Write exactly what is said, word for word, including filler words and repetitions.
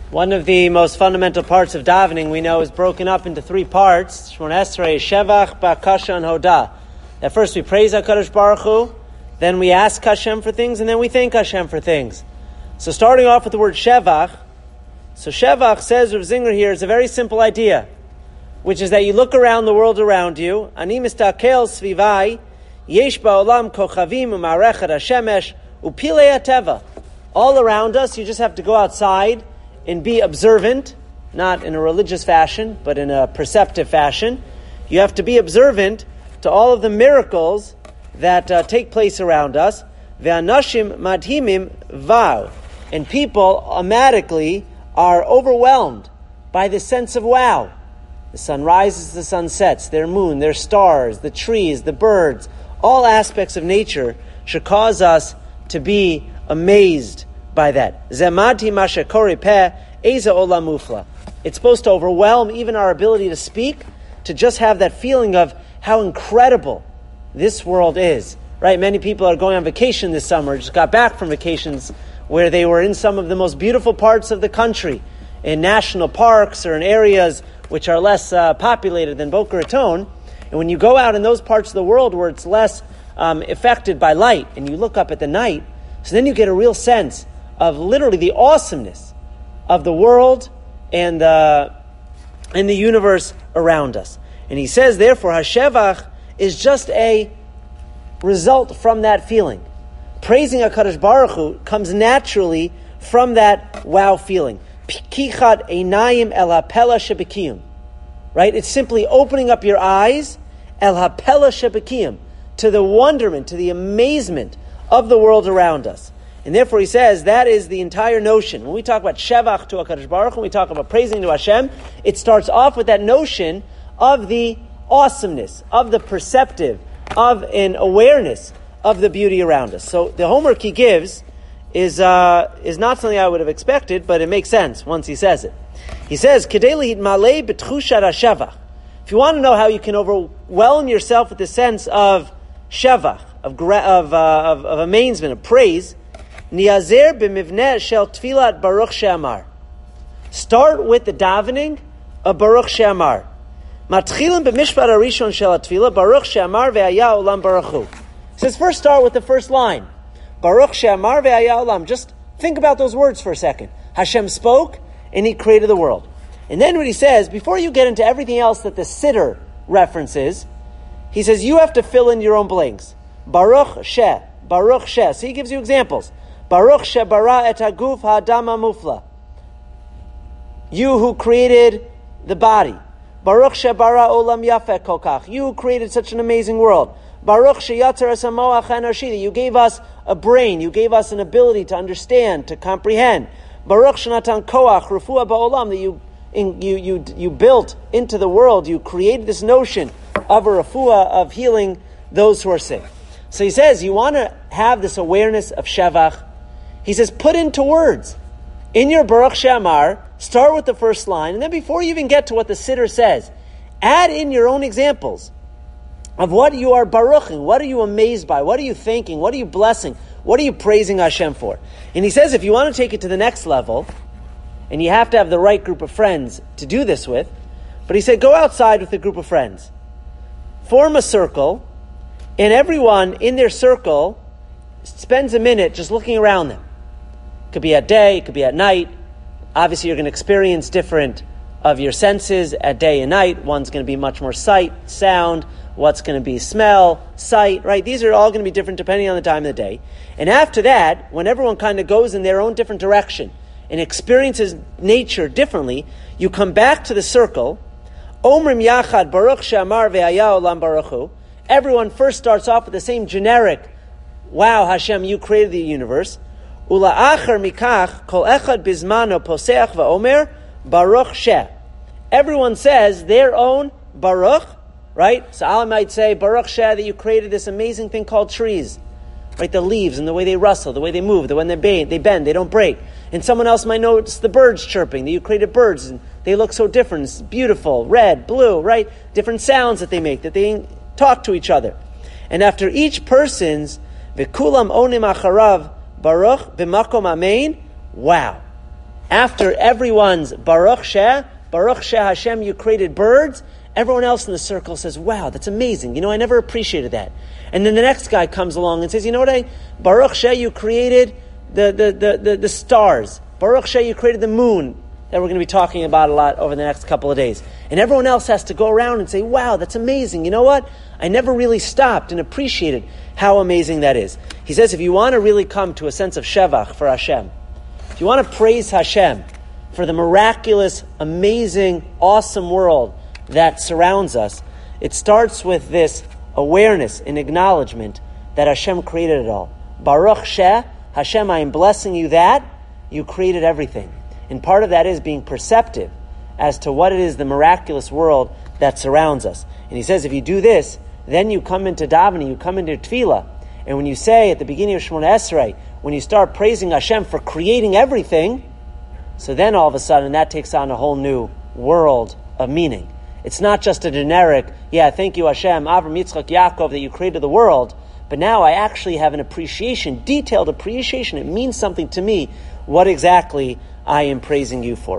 One of the most fundamental parts of davening we know is broken up into three parts. Shemona Esrei, Shevach, Ba'akasha, and Hoda. At first we praise HaKadosh Baruch Hu, then we ask Hashem for things, and then we thank Hashem for things. So starting off with the word Shevach, so Shevach, says Rav Zinger here, is a very simple idea, which is that you look around the world around you, Ani mistakel svivai, yesh ba'olam kochavim u'marechet hashemesh upilei hateva. All around us, you just have to go outside and be observant, not in a religious fashion, but in a perceptive fashion. You have to be observant to all of the miracles that uh, take place around us. Ve'anashim madhimim vav. And people automatically are overwhelmed by the sense of wow. The sun rises, the sun sets, their moon, their stars, the trees, the birds, all aspects of nature should cause us to be amazed by that. Zemati mashakori peh eza olam mufla. It's supposed to overwhelm even our ability to speak, to just have that feeling of how incredible this world is. Right? Many people are going on vacation this summer, just got back from vacations where they were in some of the most beautiful parts of the country, in national parks or in areas which are less uh, populated than Boca Raton. And when you go out in those parts of the world where it's less um, affected by light, and you look up at the night, so then you get a real sense of literally the awesomeness of the world and the, and the universe around us. And he says, therefore, Hashevach is just a result from that feeling. Praising HaKadosh Baruch Hu comes naturally from that wow feeling. Pikichat einayim el hapela shebekiyum. Right? It's simply opening up your eyes, el hapela shebekiyum, to the wonderment, to the amazement of the world around us. And therefore he says that is the entire notion. When we talk about Shevach to HaKadosh Baruch Hu, when we talk about praising to Hashem, it starts off with that notion of the awesomeness, of the perceptive, of an awareness of the beauty around us. So the homework he gives is uh, is not something I would have expected, but it makes sense once he says it. He says, Kedei lehitmalei b'tchushat hashevach. If you want to know how you can overwhelm yourself with the sense of shevach, of gra- of, uh, of of amazement, of praise, niazer b'mivneh shel tfilat Baruch She'amar. Start with the davening of Baruch She'amar. Matchilim b'mishpat harishon shel tefillah Baruch She'amar ve'haya olam Baruch Hu. He says, first start with the first line. Baruch She'amar ve'haya olam. Just think about those words for a second. Hashem spoke, and He created the world. And then what He says, before you get into everything else that the Siddur references, He says, you have to fill in your own blanks. Baruch She, Baruch She. So He gives you examples. Baruch She bara et haguf ha'adam ha'mufla. You who created the body. Baruch She bara olam yafeh kolkach. You who created such an amazing world. Baruch sheyatzar es hamoach ha'enashi. You gave us a brain. You gave us an ability to understand, to comprehend. Baruch shenatan koach refuah ba'olam. That you, in, you you you built into the world. You created this notion of a refuah, of healing those who are sick. So he says, you want to have this awareness of shevach. He says, put into words. In your Baruch She'amar, start with the first line, and then before you even get to what the Siddur says, add in your own examples of what you are baruching, what are you amazed by, what are you thanking, what are you blessing, what are you praising Hashem for. And he says if you want to take it to the next level, and you have to have the right group of friends to do this with, but he said go outside with a group of friends. Form a circle, and everyone in their circle spends a minute just looking around them. It could be at day, it could be at night. Obviously you're going to experience different of your senses at day and night. One's going to be much more sight, sound, what's going to be smell, sight, right? These are all going to be different depending on the time of the day. And after that, when everyone kind of goes in their own different direction and experiences nature differently, you come back to the circle. Omrim yachad Baruch She'amar ve'haya olam Baruch Hu. Everyone first starts off with the same generic, wow, Hashem, you created the universe. Ula achar mikach kol echad bizmano poseach va'omer Baruch She. Everyone says their own Baruch, right? So Allah might say, Baruch She, that you created this amazing thing called trees. Right? The leaves and the way they rustle, the way they move, the way they bend, they bend, they don't break. And someone else might notice the birds chirping, that you created birds and they look so different. It's beautiful, red, blue, right? Different sounds that they make, that they talk to each other. And after each person's V'kulam onim acharav Baruch b'makom amein, wow. after everyone's Baruch Sheh, Baruch Sheh Hashem, you created birds, everyone else in the circle says, wow, that's amazing. You know, I never appreciated that. And then the next guy comes along and says, you know what, I, Baruch Sheh, you created the, the, the, the, the stars. Baruch Sheh, you created the moon, that we're going to be talking about a lot over the next couple of days. And everyone else has to go around and say, wow, that's amazing. You know what? I never really stopped and appreciated how amazing that is. He says, if you want to really come to a sense of Shevach for Hashem, if you want to praise Hashem for the miraculous, amazing, awesome world that surrounds us, it starts with this awareness and acknowledgement that Hashem created it all. Baruch Sheh, Hashem, I am blessing you that you created everything. And part of that is being perceptive as to what it is, the miraculous world that surrounds us. And he says, if you do this, then you come into davening, you come into tefillah. And when you say at the beginning of Shemona Esrei, when you start praising Hashem for creating everything, so then all of a sudden that takes on a whole new world of meaning. It's not just a generic, yeah, thank you Hashem, Avram, Yitzchak, Yaakov, that you created the world, but now I actually have an appreciation, detailed appreciation. It means something to me, what exactly I am praising you for.